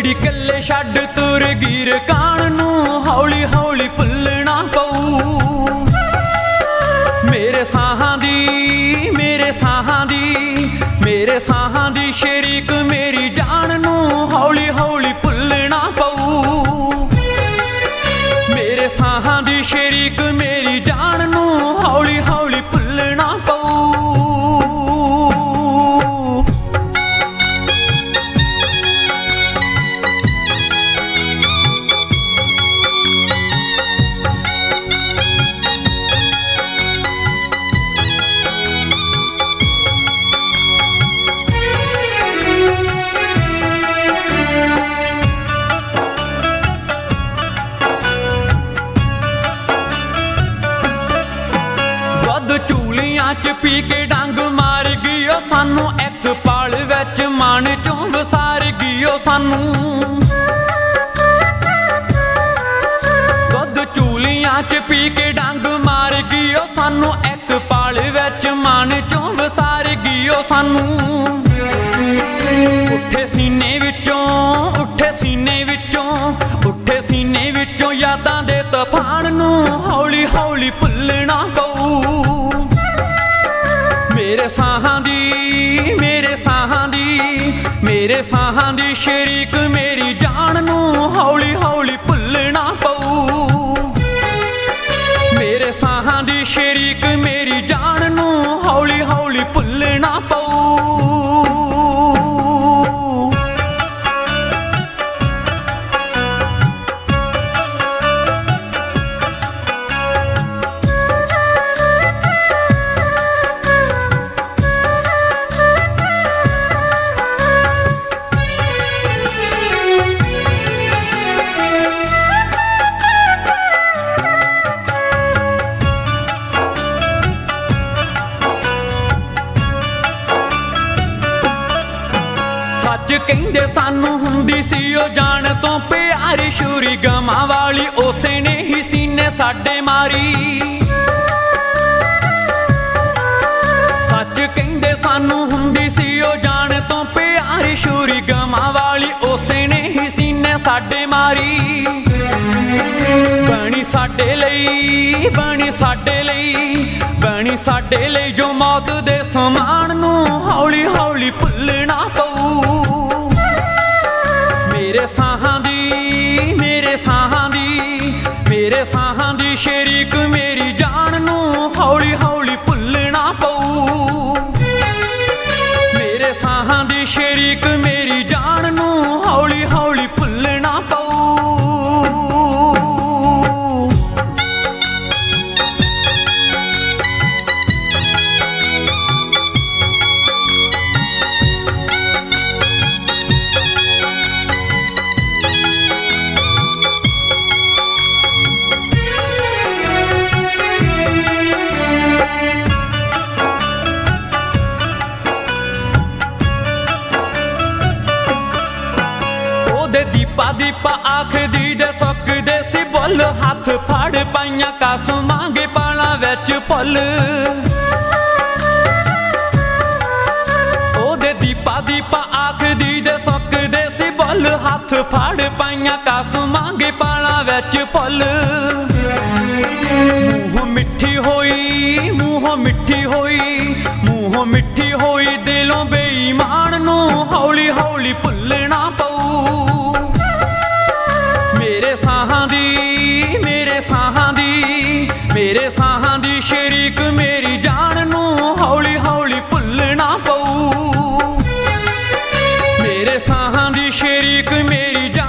ਜਿਹੜੀ ਕੱਲੇ ਛੱਡ ਤੁਰ ਗਈ ਰਕਾਨ ਨੂੰ ਹੌਲੀ ਹੌਲੀ ਭੁੱਲਣਾ ਪਊ। ਮੇਰੇ ਸਾਹਾਂ ਦੀ ਮੇਰੇ ਸਾਹਾਂ ਦੀ ਮੇਰੇ ਸਾਹਾਂ ਦੀ ਸ਼ਰੀਕ ਮੇਰੀ ਜਾਨ ਨੂੰ ਹੌਲੀ ਹੌਲੀ ਭੁੱਲਣਾ ਪਊ। ਮੇਰੇ ਸਾਹਾਂ ਦੀ ਸ਼ਰੀਕ ਮੇਰੀ ਜਾਨ ਨੂੰ ਹੌਲੀ ਹੌਲੀ ਭੁੱਲਣਾ ਪਊ। ਝੂਲੀਆਂ ਚ ਪੀ ਕੇ ਡੰਗ ਮਾਰ ਗਈ ਓ ਸਾਨੂੰ, ਇੱਕ ਪਲ ਵਿੱਚ ਮਨ ਚੋਂ ਵਸਾਰ ਗਈ ਓ ਸਾਨੂੰ। ਦੁੱਧ ਝੂਲੀਆਂ ਚ ਪੀ ਕੇ ਡੰਗ ਮਾਰ ਗਈ ਓ ਸਾਨੂੰ, ਇੱਕ ਪਲ ਵਿੱਚ ਮਨ ਚੋਂ ਵਸਾਰ ਗਈ ਓ ਸਾਨੂੰ। ਉੱਠੇ ਸੀਨੇ ਵਿੱਚੋਂ ਉੱਠੇ ਸੀਨੇ ਵਿੱਚੋਂ ਉੱਠੇ ਸੀਨੇ ਵਿੱਚੋਂ ਯਾਦਾਂ ਦੇ ਤੂਫਾਨ ਨੂੰ ਹੌਲੀ ਹੌਲੀ ਭੁੱਲਣਾ ਪਊ। ਮੇਰੇ ਸਾਹਾਂ ਦੀ ਮੇਰੇ ਸਾਹਾਂ ਦੀ ਮੇਰੇ ਸਾਹਾਂ ਦੀ ਸ਼ਰੀਕ ਮੇਰੀ ਜਾਨ ਨੂੰ ਹੌਲੀ ਹੌਲੀ ਭੁੱਲਣਾ ਪਊ। ਮੇਰੇ ਸਾਹਾਂ ਦੀ ਸ਼ਰੀਕ ਮੇਰੀ ਜਾਨ ਨੂੰ ਹੌਲੀ ਹੌਲੀ ਭੁੱਲਣਾ ਪਊ। ਸੱਚ ਕਹਿੰਦੇ ਸਾਨੂੰ ਹੁੰਦੀ ਸੀ ਉਹ ਜਾਣ ਤੋਂ ਪਿਆਰੀ, ਛੁਰੀ ਗਮਾਂ ਵਾਲੀ ਉਸੇ ਨੇ ਹੀ ਸੀਨੇ ਸਾਡੇ ਮਾਰੀ। ਸੱਚ ਕਹਿੰਦੇ ਸਾਨੂੰ ਹੁੰਦੀ ਸੀ ਉਹ ਜਾਣ ਤੋਂ ਪਿਆਰੀ, ਛੁਰੀ ਗਮਾਂ ਵਾਲੀ ਉਸੇ ਨੇ ਹੀ ਸੀਨੇ ਸਾਡੇ ਮਾਰੀ। ਬਣੀ ਸਾਡੇ ਲਈ ਬਣੀ ਸਾਡੇ ਲਈ ਬਣੀ ਸਾਡੇ ਲਈ ਜੋ ਮੌਤ ਦੇ ਸਮਾਨ ਨੂੰ ਹੌਲੀ ਹੌਲੀ ਭੁੱਲਣਾ ਪਊ। ਮੇਰੇ ਸਾਹਾਂ ਦੀ ਮੇਰੇ ਸਾਹਾਂ ਦੀ ਮੇਰੇ ਸਾਹਾਂ ਦੀ ਸ਼ਰੀਕ ਮੇਰੀ ਜਾਨ ਨੂੰ ਹੌਲੀ ਹੌਲੀ ਭੁੱਲਣਾ ਪਊ। ਮੇਰੇ ਸਾਹਾਂ ਦੀ ਸ਼ਰੀਕ ਮੇਰੀ ਜਾਨ ਨੂੰ ਹੌਲੀ ਹੌਲੀ ਭੁੱਲਣਾ ਪਊ। ਦੀਪਾ ਦੀਪਾ ਆਖਦੀ ਦੇ ਸੁੱਕਦੇ ਸੀ ਬੁੱਲ, ਹੱਥ ਫੜ ਪਾਈਆਂ ਕਸਮਾਂਗੇ ਪਾਲਾਂ ਵਿੱਚ ਭੁੱਲ। ਉਹਦੇ ਦੀਪਾ ਦੀਪਾ ਆਖਦੀ ਦੇ ਸੁੱਕਦੇ ਸੀ ਬੁੱਲ, ਹੱਥ ਫੜ ਪਾਈਆਂ ਕਸਮਾਂਗੇ ਪਾਲਾਂ ਵਿੱਚ ਭੁੱਲ। ਮੂੰਹੋਂ ਮਿੱਠੀ ਹੋਈ ਮੂੰਹੋਂ ਮਿੱਠੀ ਹੋਈ ਮੂੰਹੋਂ ਮਿੱਠੀ ਹੋਈ ਦਿਲੋਂ ਬੇਈਮਾਨ ਨੂੰ ਹੌਲੀ ਹੌਲੀ ਭੁੱਲਣਾ ਪਊ। ਮੇਰੇ ਸਾਹਾਂ ਦੀ ਮੇਰੇ ਸਾਹਾਂ ਦੀ ਮੇਰੇ ਸਾਹਾਂ ਦੀ ਸ਼ਰੀਕ ਮੇਰੀ ਜਾਨ ਨੂੰ ਹੌਲੀ ਹੌਲੀ ਭੁੱਲਣਾ ਪਊ। ਮੇਰੇ ਸਾਹਾਂ ਦੀ ਸ਼ਰੀਕ ਮੇਰੀ